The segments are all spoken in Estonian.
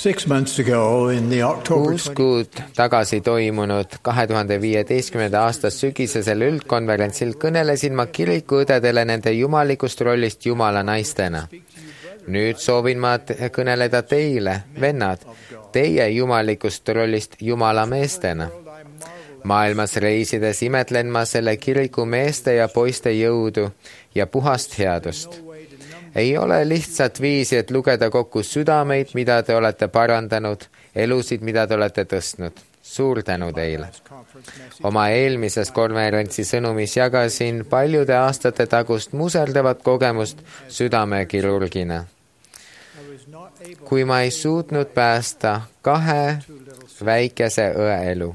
6 months ago in the October 6 kuud tagasi toimunud 2015. aasta sügisesel üldkonverentsil kõnelesin ma kirikuõdedele nende jumalikust rollist Jumala naistena. Nüüd soovin ma kõneleda teile, vennad, teie jumalikust rollist Jumala meestena. Maailmas reisides imetlen ma selle kiriku meeste ja poiste jõudu ja puhast headust. Ei ole lihtsalt viisi, et lugeda kokku südameid, mida te olete parandanud, elusid, mida te olete tõstnud. Suur tänu teile. Oma eelmises konverentsi sõnumis jagasin paljude aastate tagust muserdavat kogemust südamekirurgina. Kui ma ei suutnud päästa 2 väikese õe elu.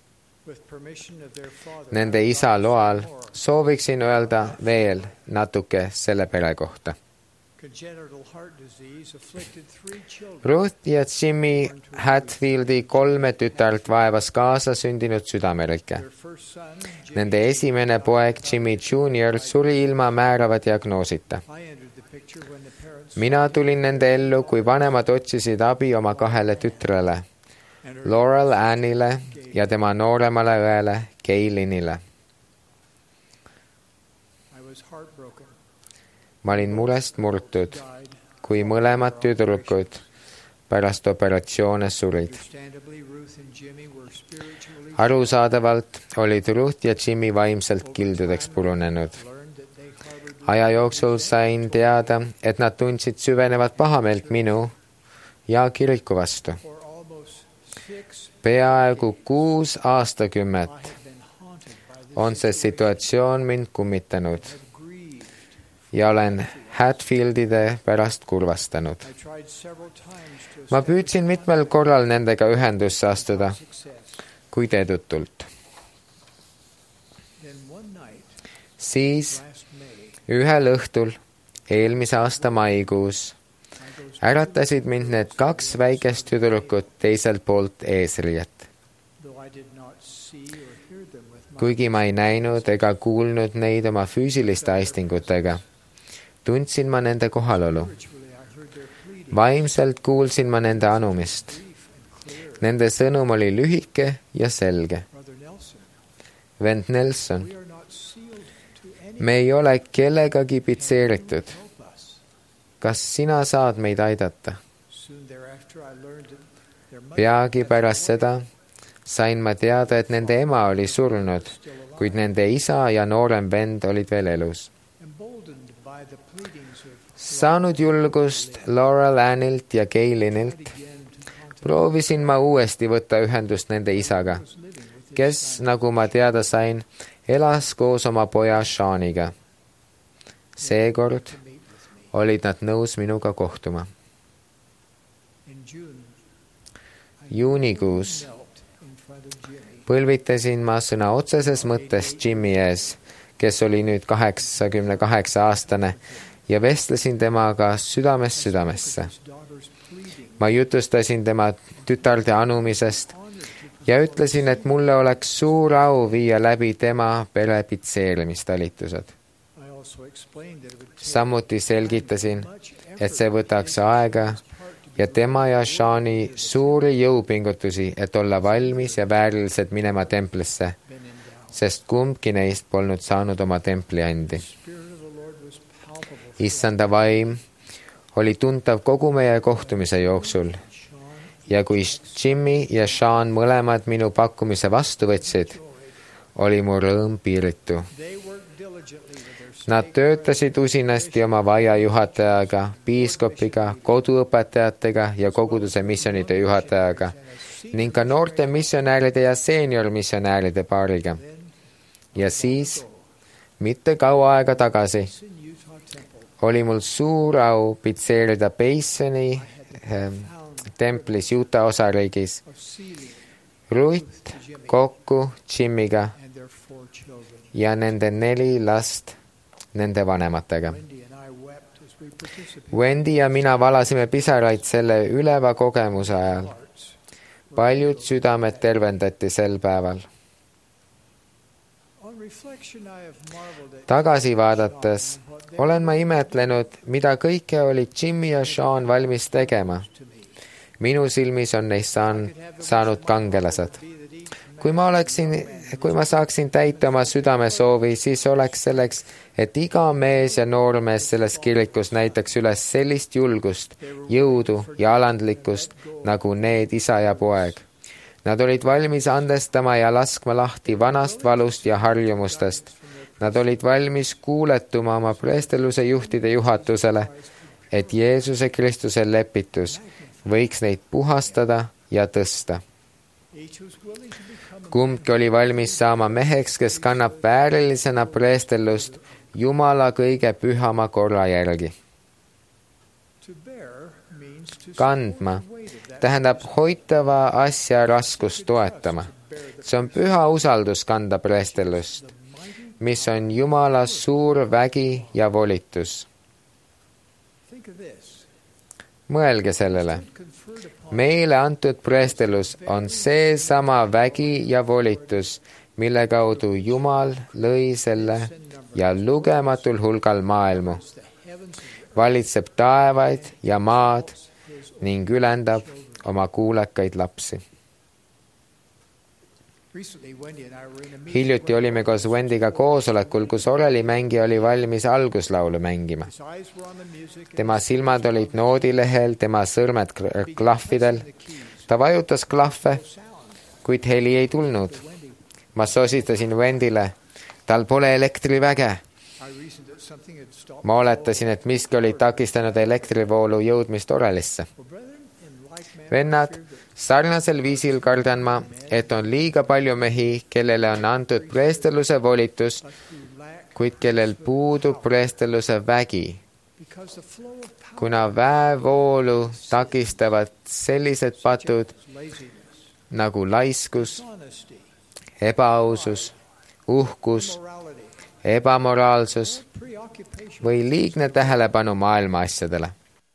Nende isa loal sooviksin öelda veel natuke selle pere kohta. Ruth ja Jimmy Hatfieldi 3 tütart vaevas kaasa sündinud südamerike. Nende esimene poeg Jimmy Jr. suri ilma määrava diagnoosita. Mina tulin nende ellu, kui vanemad otsisid abi oma 2 tütrele, Laurel Annile ja tema nooremale õele Kaylinile. Ma olin murest murtud, kui mõlemad tüdrukud pärast operatsioone surid. Arusaadavalt olid Ruth ja Jimmy vaimselt kildudeks purunenud. Aja jooksul sain teada, et nad tundsid süvenevat pahameelt minu ja kiriku vastu. Peaaegu 6 aastakümmet on see situatsioon mind kummitanud ja olen Hatfieldide pärast kurvastanud. Ma püüdsin mitmel korral nendega ühendusse astuda, kuid edutult. Siis ühel õhtul eelmise aasta maikuus äratasid mind need 2 väikest tüdrukut teiselt poolt eesriiet. Kuigi ma ei näinud ega kuulnud neid oma füüsiliste aistingutega, tundsin ma nende kohalolu. Vaimselt kuulsin ma nende anumist. Nende sõnum oli lühike ja selge. Vend Nelson, me ei ole kellegagi pitseeritud. Kas sina saad meid aidata? Peagi pärast seda sain ma teada, et nende ema oli surnud, kuid nende isa ja noorem vend olid veel elus. Saanud julgust Laurel Annilt ja Kaylinilt, proovisin ma uuesti võtta ühendust nende isaga, kes, nagu ma teada sain, elas koos oma poja Seaniga. Seekord olid nad nõus minuga kohtuma. Juunikuus põlvitasin ma sõna otseses mõttes Jimmy ees, kes oli nüüd 88-aastane, ja vestlesin temaga südamest südamesse. Ma jutustasin tema tütarde anumisest ja ütlesin, et mulle oleks suur au viia läbi tema pere pitseerimistalitused. Samuti selgitasin, et see võtaks aega ja tema ja Seani suuri jõupingutusi, et olla valmis ja väärilised minema templisse, sest kumbki neist polnud saanud oma templi andi. Issanda vaim oli tuntav kogu meie kohtumise jooksul ja kui Jimmy ja Sean mõlemad minu pakkumise vastu võtsid, oli mu rõõm piiritu. Nad töötasid usinasti oma vaia juhatajaga, piiskopiga, koduõpetajatega ja koguduse missionide juhatajaga ning ka noorte missionääride ja seeniormissionääride paariga. Ja siis, mitte kaua aega tagasi, oli mul suur au pitseerida Basoni templis Utah osariigis Ruth kokku Jimmyga ja nende 4 last nende vanematega. Wendy ja mina valasime pisaraid selle üleva kogemuse ajal. Paljud südamed tervendati sel päeval. Tagasi vaadates olen ma imetlenud, mida kõike oli Jimmy ja Sean valmis tegema. minu silmis on neist saanud kangelased. Kui ma saaksin täita oma südamesoovi, siis oleks selleks, et iga mees ja noormees selles kirikus näitaks üles sellist julgust, jõudu ja alandlikkust, nagu need isa ja poeg. Nad olid valmis andestama ja laskma lahti vanast valust ja harjumustest. Nad olid valmis kuuletuma oma preesteluse juhtide juhatusele, et Jeesuse Kristuse lepitus võiks neid puhastada ja tõsta. Kumbki oli valmis saama meheks, kes kannab väärilisena preestellust Jumala kõige pühama korra järgi. Kandma tähendab hoitava asja raskust toetama. See on püha usaldus kanda preestellust, mis on Jumala suur vägi ja volitus. Mõelge sellele. Meile antud preestelus on seesama vägi ja volitus, mille kaudu Jumal lõi selle ja lugematul hulgal maailmu, valitseb taevaid ja maad ning ülendab oma kuulekaid lapsi. Hiljuti olime koos Wendyga koosolekul, kus orelimängija oli valmis alguslaulu mängima. Tema silmad olid noodilehel, tema sõrmed klahvidel. Ta vajutas klahve, kuid heli ei tulnud. Ma sositasin Wendyle, tal pole elektriväge. Ma oletasin, et miski oli takistanud elektrivoolu jõudmist orelisse. Vennad, sarnasel viisil kardan ma, et on liiga palju mehi, kellele on antud preesteluse volitus, kuid kellel puudub preesteluse vägi. Kuna väevoolu takistavad sellised patud nagu laiskus, ebaausus, uhkus, ebamoraalsus või liigne tähelepanu maailma asjadele.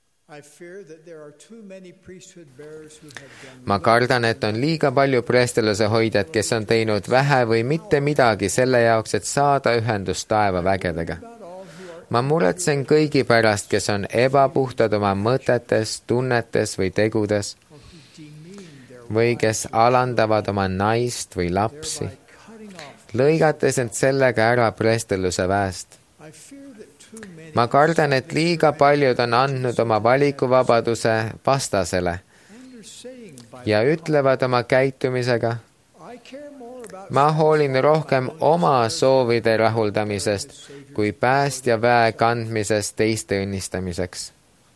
Ma kardan, et on liiga palju preesteluse hoidjad, kes on teinud vähe või mitte midagi selle jaoks, et saada ühendust taeva vägedega. Ma muretsen kõigi pärast, kes on ebapuhtad oma mõtetes, tunnetes või tegudes või kes alandavad oma naist või lapsi, lõigates end sellega ära preesteluse väest. Ma kardan, et liiga paljud on andnud oma valikuvabaduse vastasele ja ütlevad oma käitumisega, ma hoolin rohkem oma soovide rahuldamisest kui päästja väe kandmisest teiste õnnistamiseks.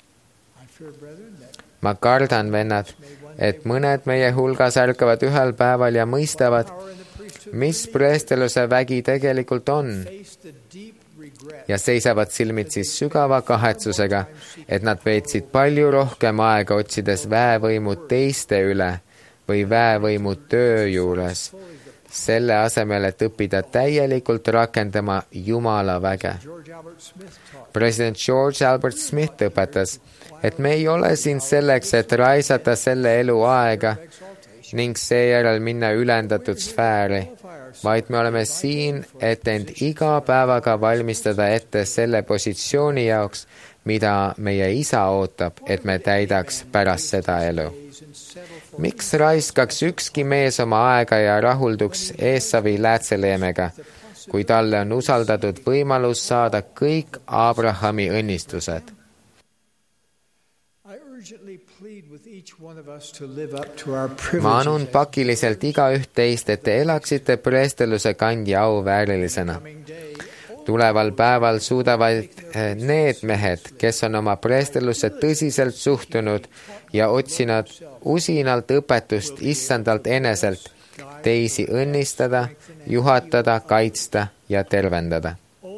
Ma kardan, vennad, et mõned meie hulgas ärkavad ühel päeval ja mõistavad, mis preesteluse vägi tegelikult on, ja seisavad silmitsi sügava kahetsusega, et nad veetsid palju rohkem aega otsides väevõimu teiste üle või väevõimu töö juures, selle asemel, et õppida täielikult rakendama Jumala väge. President George Albert Smith õpetas, et me ei ole siin selleks, et raisata selle elu aega ning seejärel minna ülendatud sfääri, vaid me oleme siin, et end iga päevaga valmistada ette selle positsiooni jaoks, mida meie isa ootab, et me täidaks pärast seda elu. Miks raiskaks ükski mees oma aega ja rahulduks Eesavi läätseleemega, kui talle on usaldatud võimalus saada kõik Abrahami õnnistused? Ma anun pakiliselt igaüht teist, et te elaksite preesteluse kandja auväärilisena. Tuleval päeval suudavad need mehed, kes on oma preestelusse tõsiselt suhtunud ja otsinud usinalt õpetust issandalt eneselt, teisi õnnistada, juhatada, kaitsta ja tervendada.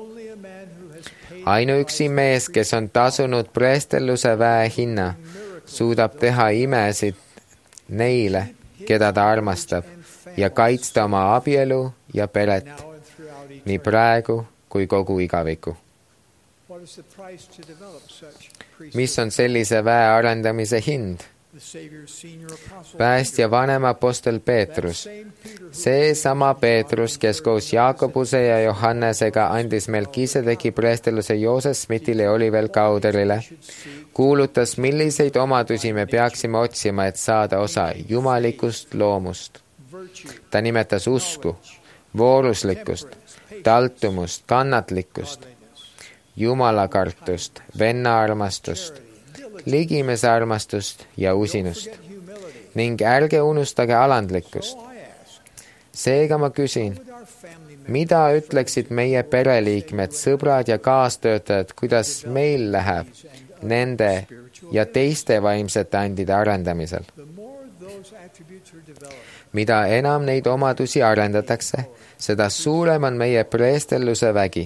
Ainuüksi mees, kes on tasunud preesteluse väe hinna, suudab teha imesid neile, keda ta armastab, ja kaitsta oma abielu ja peret, nii praegu kui kogu igaviku. Mis on sellise väe arendamise hind? päästja vanem apostel Peetrus, seesama Peetrus, kes koos Jaakobuse ja Johannesega andis Melkisedeki preesteluse Joosef Smithile ja Oliver Cowderile, kuulutas, milliseid omadusi me peaksime otsima, et saada osa jumalikust loomust. Ta nimetas usku, vooruslikkust, taltumust, kannatlikkust, jumalakartust, vennaarmastust, ligimese armastust ja usinust. Ning ärge unustage alandlikkust. Seega ma küsin, mida ütleksid meie pereliikmed, sõbrad ja kaastöötajad, kuidas meil läheb nende ja teiste vaimsete andide arendamisel? Mida enam neid omadusi arendatakse, seda suurem on meie preestelluse vägi.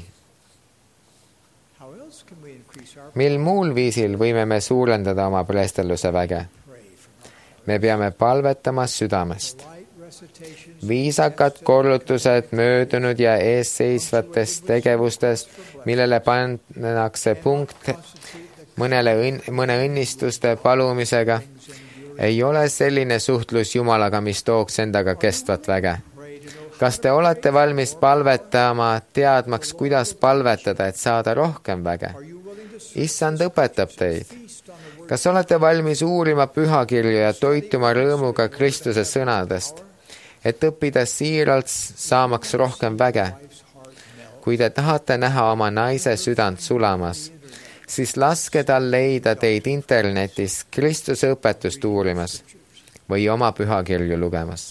Mil muul viisil võime me suurendada oma preestelluse väge? Me peame palvetama südamest. Viisakad korrutused möödunud ja eesseisvatest tegevustest, millele pannakse punkt mõne õnnistuste palumisega, ei ole selline suhtlus Jumalaga, mis tooks endaga kestvat väge. Kas te olete valmis palvetama, teadmaks, kuidas palvetada, et saada rohkem väge? Issand õpetab teid. Kas olete valmis uurima pühakirju ja toituma rõõmuga Kristuse sõnadest, et õppida siiralt saamaks rohkem väge? Kui te tahate näha oma naise südant sulamas, siis laske tal leida teid internetis Kristuse õpetust uurimas või oma pühakirju lugemas.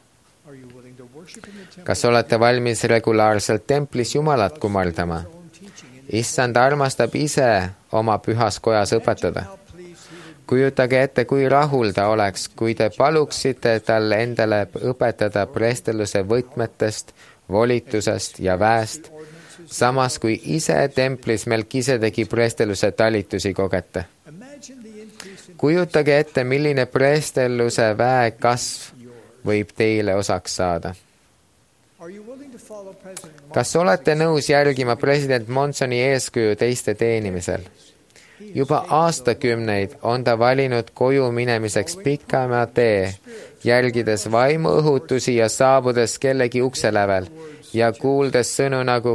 Kas olete valmis regulaarselt templis Jumalat kummardama? Issand armastab ise oma pühas kojas õpetada. Kujutage ette, kui rahul ta oleks, kui te paluksite tal endale õpetada preestelluse võtmetest, volitusest ja väest, samas kui ise templis Melkisedeki preestelluse talitusi kogete. Kujutage ette, milline preestelluse väe kasv võib teile osaks saada. Kas olete nõus järgima president Monsoni eeskuju teiste teenimisel? Juba aastakümneid on ta valinud koju minemiseks pikema tee, jälgides vaimuõhutusi ja saabudes kellegi ukse lävel ja kuuldes sõnu nagu: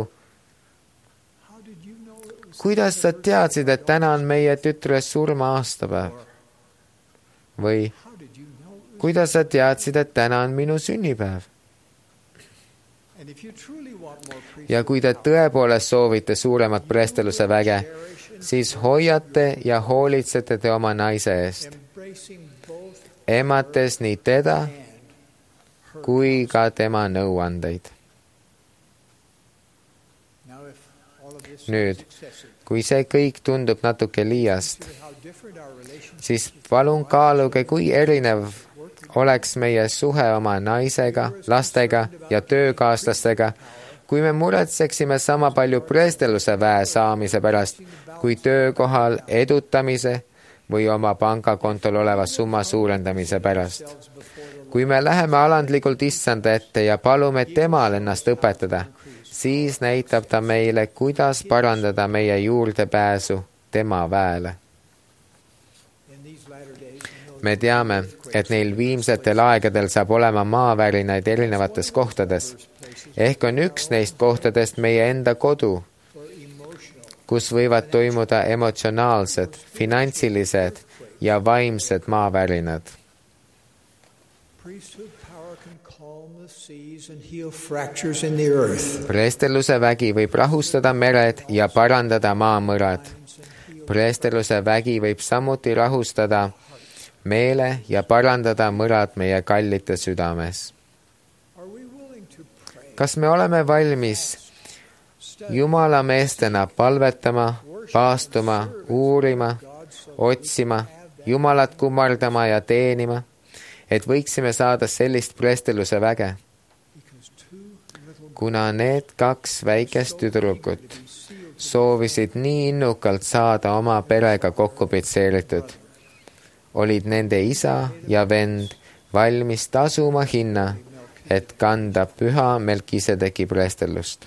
kuidas sa teadsid, et täna on meie tütre surma aastapäev? Või kuidas sa teadsid, et täna on minu sünnipäev? Ja kui te tõepoolest soovite suuremat preestelluse väge, siis hoiate ja hoolitsete te oma naise eest, emates nii teda kui ka tema nõuandeid. Nüüd, kui see kõik tundub natuke liiast, siis palun kaaluge, kui erinev oleks meie suhe oma naisega, lastega ja töökaaslastega, kui me muretseksime sama palju preestelluse väe saamise pärast, kui töökohal edutamise või oma pangakontol oleva summa suurendamise pärast. Kui me läheme alandlikult Issanda ette ja palume temal ennast õpetada, siis näitab ta meile, kuidas parandada meie juurdepääsu tema väele. Me teame, et neil viimsetel aegadel saab olema maavärinaid erinevates kohtades. Ehk on üks neist kohtadest meie enda kodu, kus võivad toimuda emotsionaalsed, finantsilised ja vaimsed maavärinad. Preestelluse vägi võib rahustada mered ja parandada maamõrad. Preestelluse vägi võib samuti rahustada meele ja parandada mõrad meie kallite südames. Kas me oleme valmis Jumala meestena palvetama, paastuma, uurima, otsima, Jumalat kummardama ja teenima, et võiksime saada sellist preestelluse väge? Kuna need kaks väikest tüdrukut soovisid nii innukalt saada oma perega kokku pitseeritud, olid nende isa ja vend valmis tasuma hinna, et kanda püha Melkisedeki preestellust.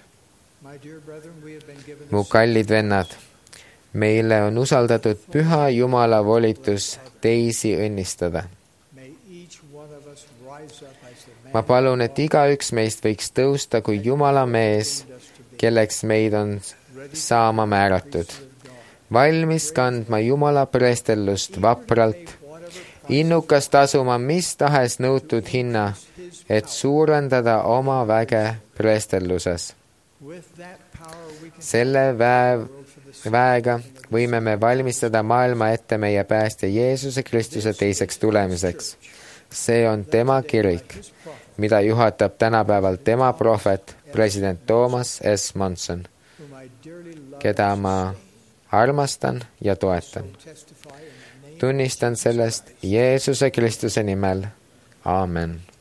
Mu kallid vennad, meile on usaldatud püha Jumala volitus teisi õnnistada. May each one of us rise up as the man ma palun, et igaüks meist võiks tõusta kui Jumala mees, kelleks meid on saama määratud, valmis kandma Jumala preestellust vapralt, innukas tasuma mis tahes nõutud hinna, et suurendada oma väge preestelluses. with that power we can selle väega võime me valmistada maailma ette meie päästja Jeesuse Kristuse teiseks tulemiseks. See on tema kirik, mida juhatab tänapäeval tema prohvet, president Thomas S. Monson, whom I dearly love keda ma armastan ja toetan. testify in the name Tunnistan sellest Jeesuse Kristuse nimel. Aamen.